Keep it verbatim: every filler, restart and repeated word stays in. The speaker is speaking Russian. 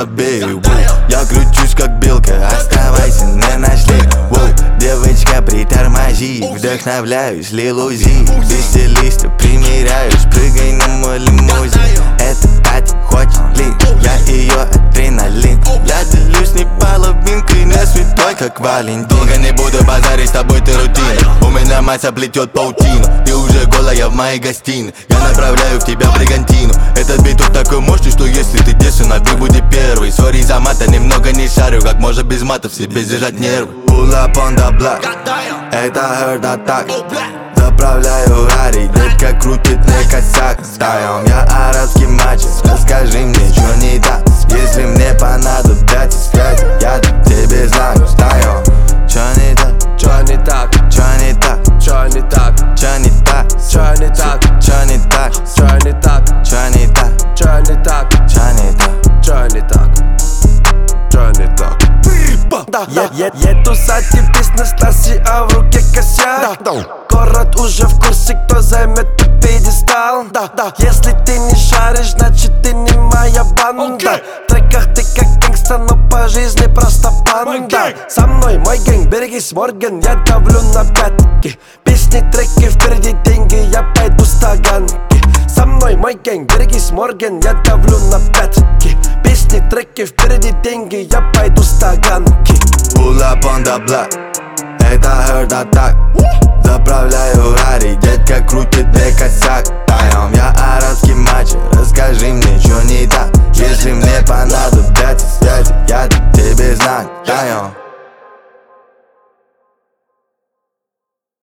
забей. Я кручусь как белка, оставайся на ночлег. Девочка, притормози, вдохновляюсь, лилузи. Ты стилиста, примеряюсь, прыгай на мой лимузин. Эта Катя хочет лин, я ее адреналин. Я делюсь не половинкой, не святой, как Валентин. Долго не буду базарить, с тобой ты рутина. У меня мать оплетет паутину. Ты уже голая в моей гостиной. Я направляю в тебя бригантину. Этот бит тут такой мощный, что если ты дешу, на биг будет первый. Сори за мата, немного не шарю. Как можно без матов себе сдержать нервы. Pull up on the block, это heart attack. Заправляю Гарри, детка крутит не косяк. Встаем, я арабский мачо, расскажи мне, что не так. Если мне понадобятся связи, я дам тебе знак. Встаем, чё не так, чё не так, чё не так, чё не так, чё не так, чё не так, чё не так, чё не так, чё не так, чё не так, чё не так, чё не так, чё не так. Да, да. Е -е Еду сзади бизнес-классе, а в руке косяк. Да, да. Город уже в курсе, кто займет пьедестал. Да, да. Если ты не шаришь, значит ты не моя банда. Okay. В треках ты как гангста, но по жизни просто панда. Со мной мой гэнг, берегись, Морган, я давлю на пятки. Песни, треки, впереди деньги, я пойду с таганки. Со мной мой гэнг, берегись, Морган, я давлю на пятки. Песни, треки, впереди деньги, я пойду с таганки. Pull up on the block, это heart attack. Заправляю Гарри, детка крутит не косяк. Таем, я арабский мачо, расскажи мне, что не так.